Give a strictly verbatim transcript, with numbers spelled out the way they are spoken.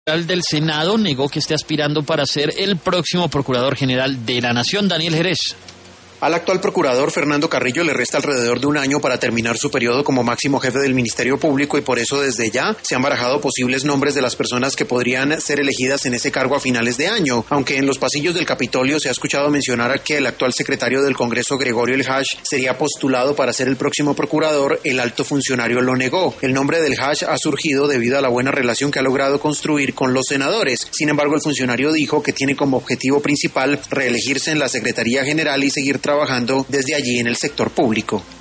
del Senado negó que esté aspirando para ser el próximo Procurador General de la Nación. Daniel Jerez. Al actual procurador Fernando Carrillo le resta alrededor de un año para terminar su periodo como máximo jefe del Ministerio Público y por eso desde ya se han barajado posibles nombres de las personas que podrían ser elegidas en ese cargo a finales de año, aunque en los pasillos del Capitolio se ha escuchado mencionar que el actual secretario del Congreso, Gregorio El Hach, sería postulado para ser el próximo procurador. El alto funcionario lo negó. El nombre del Hach ha surgido debido a la buena relación que ha logrado construir con los senadores. Sin embargo, el funcionario dijo que tiene como objetivo principal reelegirse en la Secretaría General y seguir trabajando trabajando desde allí en el sector público.